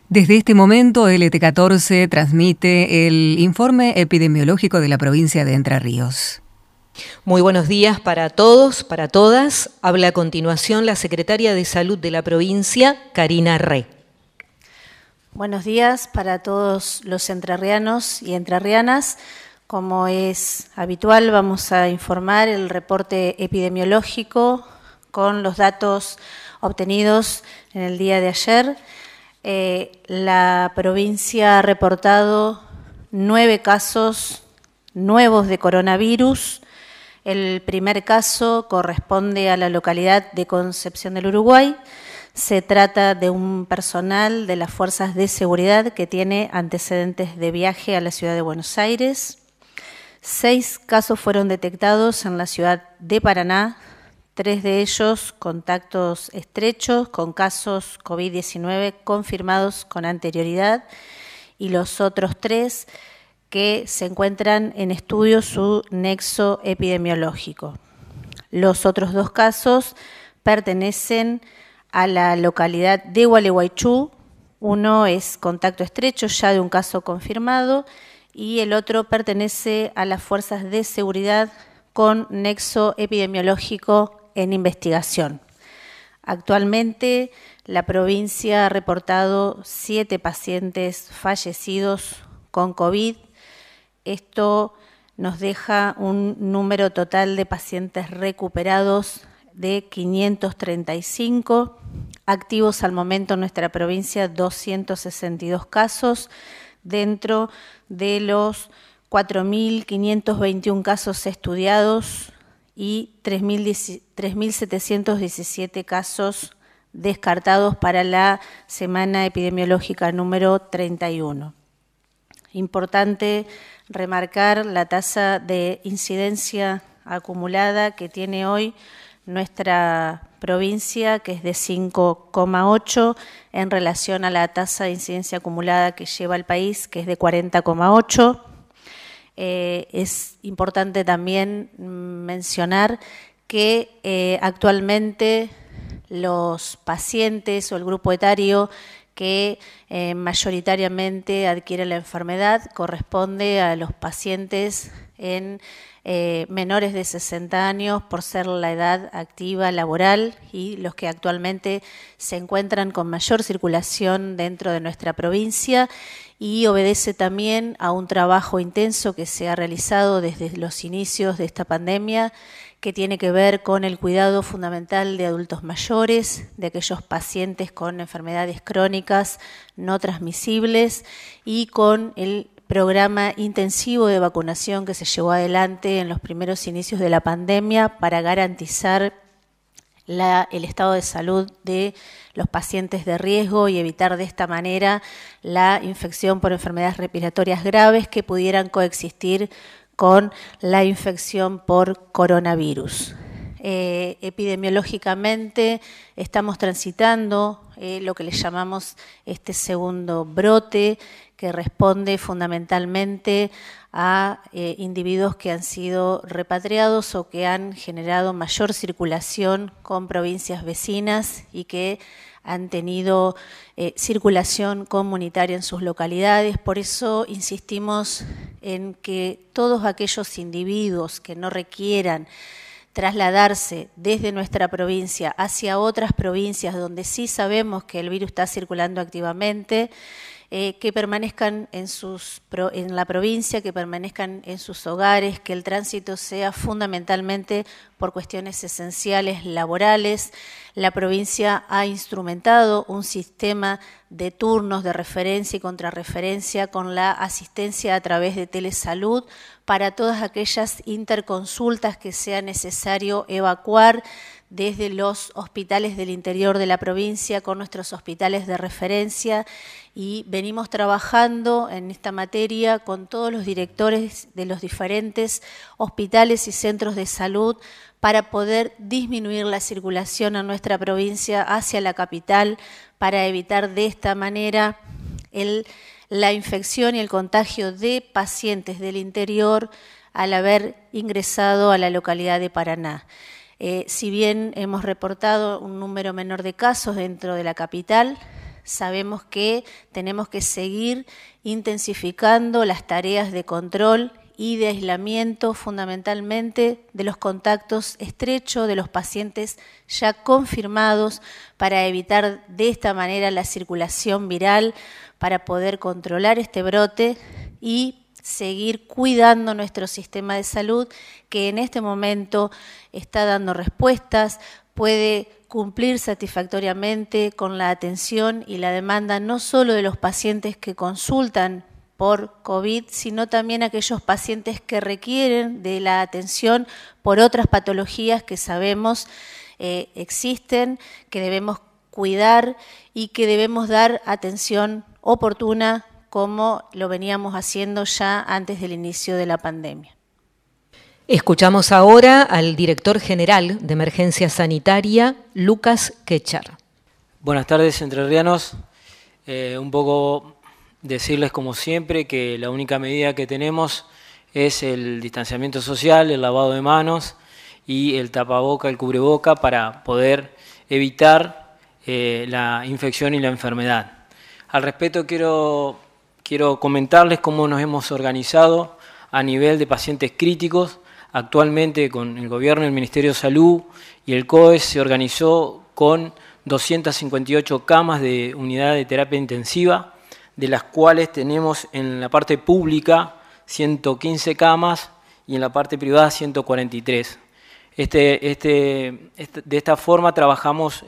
Desde este momento, LT14 transmite el informe epidemiológico de la provincia de Entre Ríos. Muy buenos días para todos, para todas. Habla a continuación la secretaria de Salud de la provincia, Karina Re. Buenos días para todos los entrerrianos y entrerrianas. Como es habitual, vamos a informar el reporte epidemiológico con los datos obtenidos en el día de ayer. La provincia ha reportado 9 casos nuevos de coronavirus. El primer caso corresponde a la localidad de Concepción del Uruguay. Se trata de un personal de las fuerzas de seguridad que tiene antecedentes de viaje a la ciudad de Buenos Aires. 6 casos fueron detectados en la ciudad de Paraná. 3 de ellos contactos estrechos con casos COVID-19 confirmados con anterioridad y los otros 3 que se encuentran en estudio su nexo epidemiológico. Los otros 2 casos pertenecen a la localidad de Gualeguaychú. Uno es contacto estrecho ya de un caso confirmado y el otro pertenece a las fuerzas de seguridad con nexo epidemiológico en investigación. Actualmente la provincia ha reportado 7 pacientes fallecidos con COVID. Esto nos deja un número total de pacientes recuperados de 535, activos al momento en nuestra provincia 262 casos, dentro de los 4.521 casos estudiados y 3.717 casos descartados para la semana epidemiológica número 31. Importante remarcar la tasa de incidencia acumulada que tiene hoy nuestra provincia, que es de 5,8 en relación a la tasa de incidencia acumulada que lleva el país, que es de 40,8. Es importante también mencionar que actualmente los pacientes o el grupo etario que mayoritariamente adquiere la enfermedad corresponde a los pacientes en menores de 60 años por ser la edad activa laboral y los que actualmente se encuentran con mayor circulación dentro de nuestra provincia, y obedece también a un trabajo intenso que se ha realizado desde los inicios de esta pandemia, que tiene que ver con el cuidado fundamental de adultos mayores, de aquellos pacientes con enfermedades crónicas no transmisibles y con el programa intensivo de vacunación que se llevó adelante en los primeros inicios de la pandemia para garantizar el estado de salud de los pacientes de riesgo y evitar de esta manera la infección por enfermedades respiratorias graves que pudieran coexistir con la infección por coronavirus. Epidemiológicamente estamos transitando lo que le llamamos este segundo brote, que responde fundamentalmente a individuos que han sido repatriados o que han generado mayor circulación con provincias vecinas y que han tenido circulación comunitaria en sus localidades. Por eso insistimos en que todos aquellos individuos que no requieran trasladarse desde nuestra provincia hacia otras provincias donde sí sabemos que el virus está circulando activamente, que permanezcan en la provincia, que permanezcan en sus hogares, que el tránsito sea fundamentalmente por cuestiones esenciales laborales. La provincia ha instrumentado un sistema de turnos de referencia y contrarreferencia con la asistencia a través de telesalud para todas aquellas interconsultas que sea necesario evacuar desde los hospitales del interior de la provincia con nuestros hospitales de referencia, y venimos trabajando en esta materia con todos los directores de los diferentes hospitales y centros de salud para poder disminuir la circulación en nuestra provincia hacia la capital, para evitar de esta manera la infección y el contagio de pacientes del interior al haber ingresado a la localidad de Paraná. Si bien hemos reportado un número menor de casos dentro de la capital, sabemos que tenemos que seguir intensificando las tareas de control y de aislamiento, fundamentalmente de los contactos estrechos de los pacientes ya confirmados, para evitar de esta manera la circulación viral, para poder controlar este brote y seguir cuidando nuestro sistema de salud, que en este momento está dando respuestas, puede cumplir satisfactoriamente con la atención y la demanda no solo de los pacientes que consultan por COVID, sino también aquellos pacientes que requieren de la atención por otras patologías que sabemos existen, que debemos cuidar y que debemos dar atención oportuna, como lo veníamos haciendo ya antes del inicio de la pandemia. Escuchamos ahora al director general de Emergencia Sanitaria, Lucas Quechar. Buenas tardes, entrerrianos. Un poco decirles, como siempre, que la única medida que tenemos es el distanciamiento social, el lavado de manos y el tapaboca, el cubreboca, para poder evitar la infección y la enfermedad. Al respecto, quiero comentarles cómo nos hemos organizado a nivel de pacientes críticos. Actualmente, con el Gobierno, el Ministerio de Salud y el COES, se organizó con 258 camas de unidad de terapia intensiva, de las cuales tenemos en la parte pública 115 camas y en la parte privada 143. De esta forma trabajamos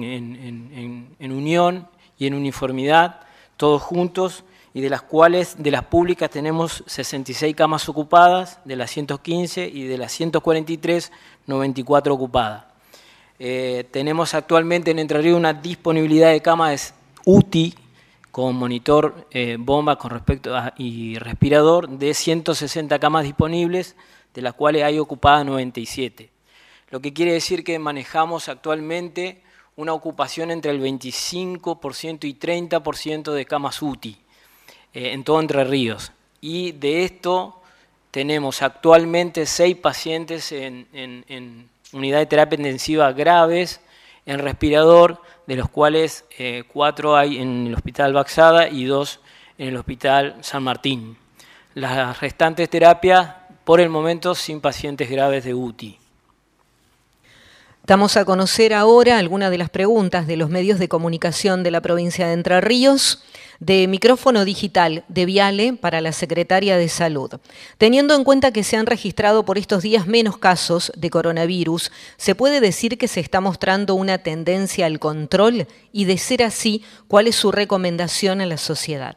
en unión y en uniformidad, todos juntos, y de las públicas tenemos 66 camas ocupadas, de las 115, y de las 143, 94 ocupadas. Tenemos actualmente en Entre Ríos una disponibilidad de camas UTI con monitor, bomba y respirador de 160 camas disponibles, de las cuales hay ocupadas 97. Lo que quiere decir que manejamos actualmente una ocupación entre el 25% y 30% de camas UTI en todo Entre Ríos. Y de esto tenemos actualmente 6 pacientes en unidad de terapia intensiva graves, en respirador, de los cuales 4 hay en el Hospital Baxada y 2 en el Hospital San Martín. Las restantes terapias, por el momento, sin pacientes graves de UTI. Damos a conocer ahora algunas de las preguntas de los medios de comunicación de la provincia de Entre Ríos, de micrófono digital de Viale para la Secretaria de Salud. Teniendo en cuenta que se han registrado por estos días menos casos de coronavirus, ¿se puede decir que se está mostrando una tendencia al control? Y de ser así, ¿cuál es su recomendación a la sociedad?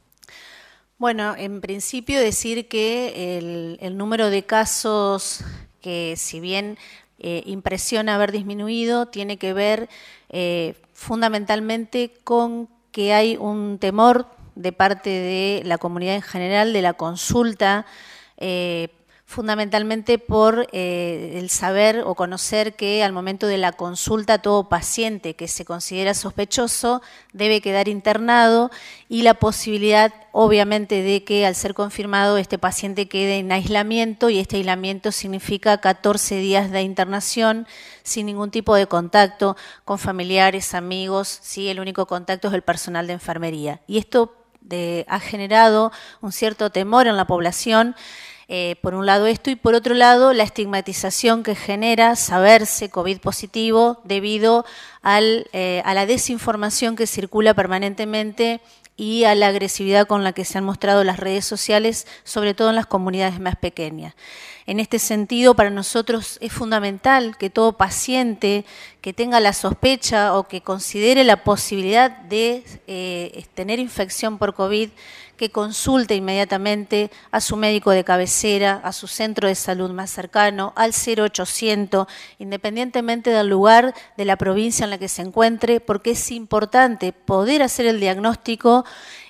Bueno, en principio decir que el número de casos que, si bien impresiona haber disminuido, tiene que ver fundamentalmente con que hay un temor de parte de la comunidad en general de la consulta, fundamentalmente por el saber o conocer que al momento de la consulta todo paciente que se considera sospechoso debe quedar internado, y la posibilidad obviamente de que al ser confirmado este paciente quede en aislamiento, y este aislamiento significa 14 días de internación sin ningún tipo de contacto con familiares, amigos, ¿sí? El único contacto es el personal de enfermería. Y esto ha generado un cierto temor en la población. Por un lado esto, y por otro lado la estigmatización que genera saberse COVID positivo debido a la desinformación que circula permanentemente y a la agresividad con la que se han mostrado las redes sociales, sobre todo en las comunidades más pequeñas. En este sentido, para nosotros es fundamental que todo paciente que tenga la sospecha o que considere la posibilidad de tener infección por COVID, que consulte inmediatamente a su médico de cabecera, a su centro de salud más cercano, al 0800, independientemente del lugar de la provincia en la que se encuentre, porque es importante poder hacer el diagnóstico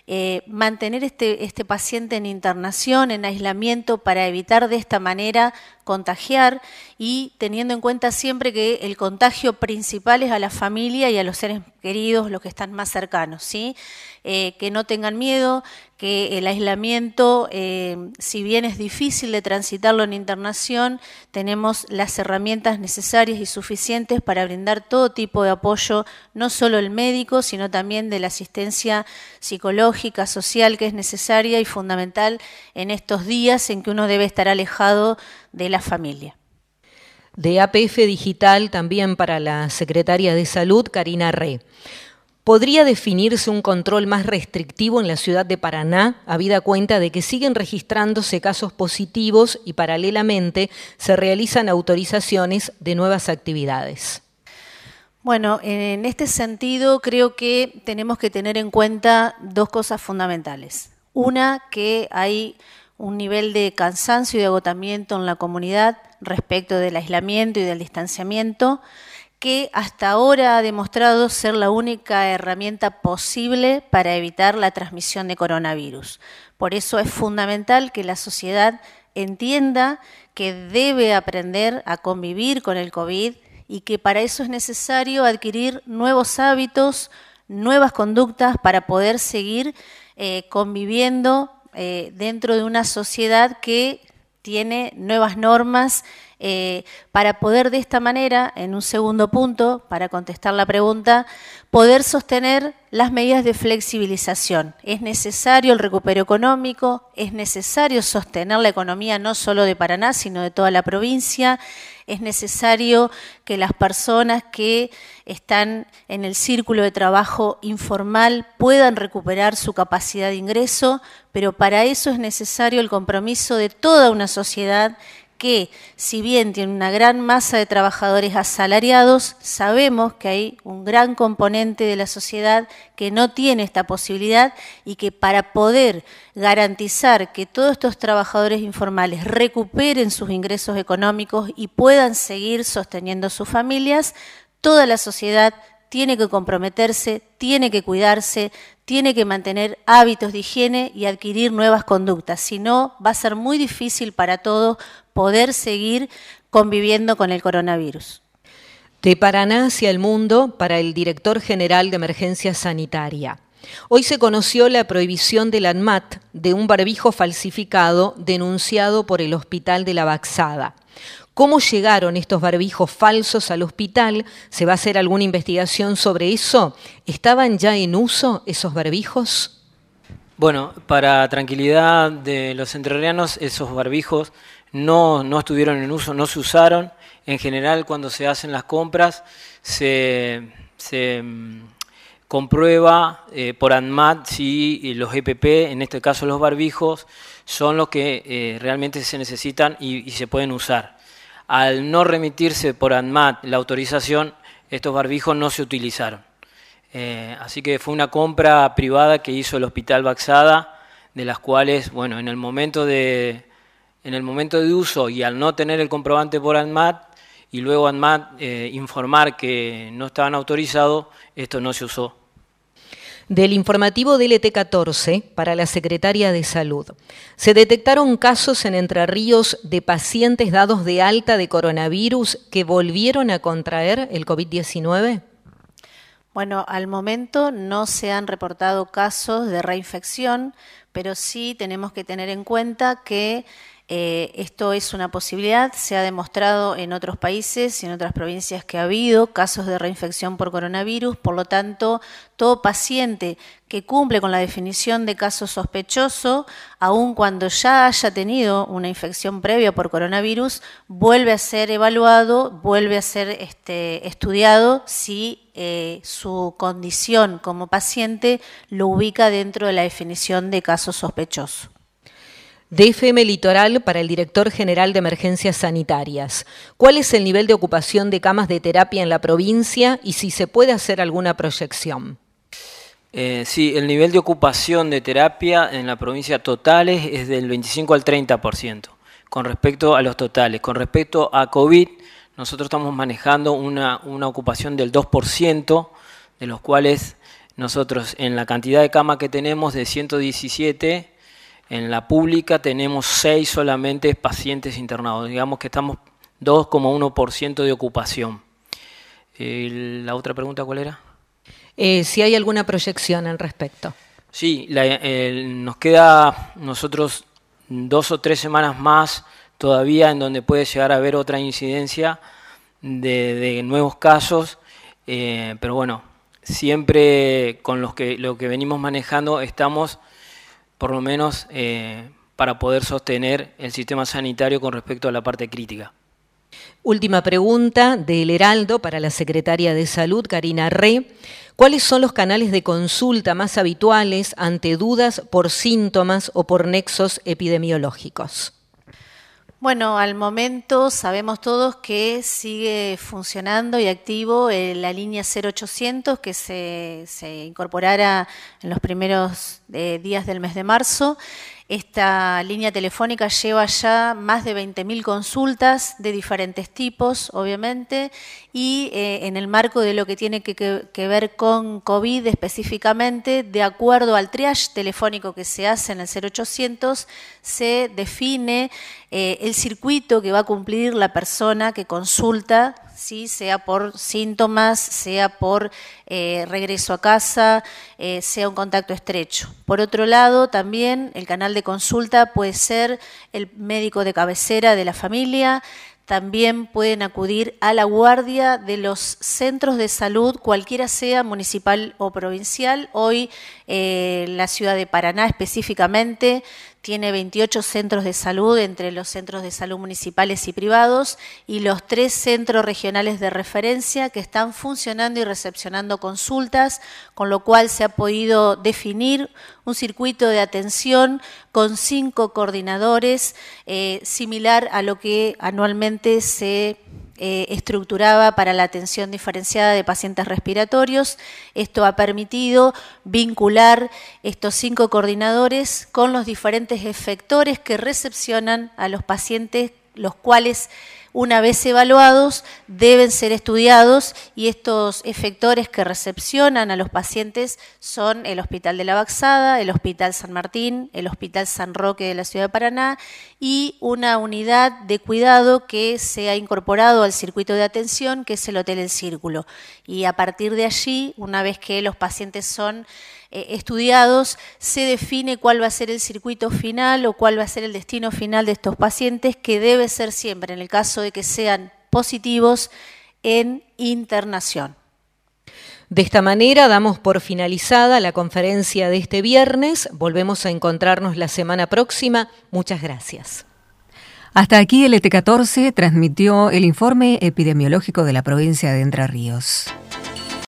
mantener este paciente en internación, en aislamiento, para evitar de esta manera contagiar, y teniendo en cuenta siempre que el contagio principal es a la familia y a los seres queridos, los que están más cercanos, ¿sí? Que no tengan miedo, que el aislamiento, si bien es difícil de transitarlo en internación, tenemos las herramientas necesarias y suficientes para brindar todo tipo de apoyo, no solo el médico, sino también de la asistencia psicológica, social, que es necesaria y fundamental en estos días en que uno debe estar alejado de la familia. De APF Digital, también para la Secretaria de Salud, Karina Re. ¿Podría definirse un control más restrictivo en la ciudad de Paraná, habida cuenta de que siguen registrándose casos positivos y paralelamente se realizan autorizaciones de nuevas actividades? Bueno, en este sentido creo que tenemos que tener en cuenta dos cosas fundamentales. Una, que hay un nivel de cansancio y de agotamiento en la comunidad respecto del aislamiento y del distanciamiento, que hasta ahora ha demostrado ser la única herramienta posible para evitar la transmisión de coronavirus. Por eso es fundamental que la sociedad entienda que debe aprender a convivir con el COVID y que para eso es necesario adquirir nuevos hábitos, nuevas conductas para poder seguir conviviendo dentro de una sociedad que tiene nuevas normas, para poder de esta manera, en un segundo punto, para contestar la pregunta, poder sostener las medidas de flexibilización. Es necesario el recupero económico, es necesario sostener la economía no solo de Paraná, sino de toda la provincia, es necesario que las personas que están en el círculo de trabajo informal puedan recuperar su capacidad de ingreso, pero para eso es necesario el compromiso de toda una sociedad que, si bien tiene una gran masa de trabajadores asalariados, sabemos que hay un gran componente de la sociedad que no tiene esta posibilidad y que para poder garantizar que todos estos trabajadores informales recuperen sus ingresos económicos y puedan seguir sosteniendo sus familias, toda la sociedad tiene que comprometerse, tiene que cuidarse, tiene que mantener hábitos de higiene y adquirir nuevas conductas. Si no, va a ser muy difícil para todos poder seguir conviviendo con el coronavirus. De Paraná hacia el mundo, para el director general de Emergencia Sanitaria. Hoy se conoció la prohibición del ANMAT de un barbijo falsificado denunciado por el Hospital de la Baxada. ¿Cómo llegaron estos barbijos falsos al hospital? ¿Se va a hacer alguna investigación sobre eso? ¿Estaban ya en uso esos barbijos? Bueno, para tranquilidad de los entrerrianos, esos barbijos no estuvieron en uso, no se usaron. En general, cuando se hacen las compras, se comprueba por ANMAT si los EPP, en este caso los barbijos, son los que realmente se necesitan y se pueden usar. Al no remitirse por ANMAT la autorización, estos barbijos no se utilizaron. Así que fue una compra privada que hizo el Hospital Baxada, de las cuales, bueno, en el momento de uso y al no tener el comprobante por ANMAT, y luego ANMAT informar que no estaban autorizados, esto no se usó. Del informativo DLT14 para la Secretaria de Salud. Se detectaron casos en Entre Ríos de pacientes dados de alta de coronavirus que volvieron a contraer el COVID-19. Bueno, al momento no se han reportado casos de reinfección, pero sí tenemos que tener en cuenta que esto es una posibilidad. Se ha demostrado en otros países y en otras provincias que ha habido casos de reinfección por coronavirus. Por lo tanto, todo paciente que cumple con la definición de caso sospechoso, aun cuando ya haya tenido una infección previa por coronavirus, vuelve a ser evaluado, vuelve a ser estudiado si su condición como paciente lo ubica dentro de la definición de caso sospechoso. DFM Litoral para el director general de Emergencias Sanitarias. ¿Cuál es el nivel de ocupación de camas de terapia en la provincia y si se puede hacer alguna proyección? Sí, el nivel de ocupación de terapia en la provincia totales es del 25 al 30% con respecto a los totales. Con respecto a COVID, nosotros estamos manejando una ocupación del 2%, de los cuales nosotros en la cantidad de camas que tenemos de 117, en la pública tenemos 6 solamente pacientes internados. Digamos que estamos 2,1% de ocupación. ¿La otra pregunta cuál era? Si hay alguna proyección al respecto. Sí, nos queda nosotros 2 o 3 semanas más todavía en donde puede llegar a haber otra incidencia de nuevos casos, pero bueno, siempre con lo que venimos manejando estamos por lo menos para poder sostener el sistema sanitario con respecto a la parte crítica. Última pregunta del Heraldo para la Secretaria de Salud, Karina Re. ¿Cuáles son los canales de consulta más habituales ante dudas por síntomas o por nexos epidemiológicos? Bueno, al momento sabemos todos que sigue funcionando y activo la línea 0800 que se incorporara en los primeros días del mes de marzo. Esta línea telefónica lleva ya más de 20.000 consultas de diferentes tipos, obviamente, y en el marco de lo que tiene que ver con COVID específicamente, de acuerdo al triage telefónico que se hace en el 0800, se define el circuito que va a cumplir la persona que consulta, ¿sí? Sea por síntomas, sea por regreso a casa, sea un contacto estrecho. Por otro lado, también el canal de consulta puede ser el médico de cabecera de la familia. También pueden acudir a la guardia de los centros de salud, cualquiera sea municipal o provincial. Hoy la ciudad de Paraná específicamente tiene 28 centros de salud entre los centros de salud municipales y privados y los 3 centros regionales de referencia que están funcionando y recepcionando consultas, con lo cual se ha podido definir un circuito de atención con 5 coordinadores, similar a lo que anualmente se estructuraba para la atención diferenciada de pacientes respiratorios. Esto ha permitido vincular estos 5 coordinadores con los diferentes efectores que recepcionan a los pacientes, los cuales, una vez evaluados, deben ser estudiados, y estos efectores que recepcionan a los pacientes son el Hospital de la Baxada, el Hospital San Martín, el Hospital San Roque de la Ciudad de Paraná y una unidad de cuidado que se ha incorporado al circuito de atención, que es el Hotel El Círculo. Y a partir de allí, una vez que los pacientes son estudiados, se define cuál va a ser el circuito final o cuál va a ser el destino final de estos pacientes, que debe ser siempre, en el caso de que sean positivos, en internación. De esta manera damos por finalizada la conferencia de este viernes. Volvemos a encontrarnos la semana próxima. Muchas gracias. Hasta aquí LT14 transmitió el informe epidemiológico de la provincia de Entre Ríos.